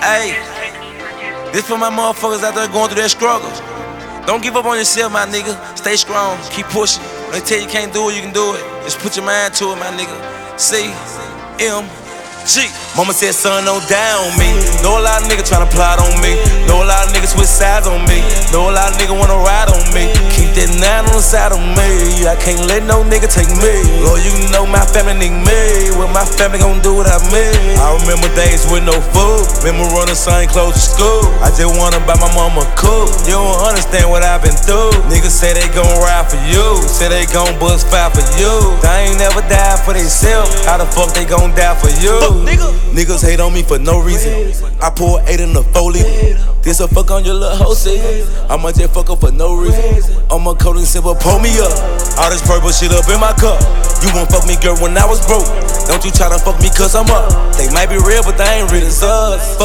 Hey, this for my motherfuckers out there going through their struggles. Don't give up on yourself, my nigga. Stay strong, keep pushing. When they tell you can't do it, you can do it. Just put your mind to it, my nigga. CMG. Mama said, son, don't die on me. Know a lot of niggas tryna plot on me. Know a lot of niggas switch sides on me. Know a lot of niggas wanna ride on me. Keep that 9 on the side of me. I can't let no nigga take me. Lord, you know my family need me. What my family gon' do without me? I remember days with no food. Remember running same clothes to school. I just wanna buy my mama cool. You don't understand what I've been through. Niggas say they gon' ride for you. Say they gon' bust fire for you. They ain't never died for themselves. How the fuck they gon' die for you? Niggas hate on me for no reason. I pour 8 in the 4-liter. This a fuck on your little hoe shit. I'ma just fuck up for no reason. I'ma cold and simple, pull me up. All this purple shit up in my cup. You won't fuck me, girl, when I was broke. Don't you try to fuck me cause I'm up. They might be real, but they ain't real as us.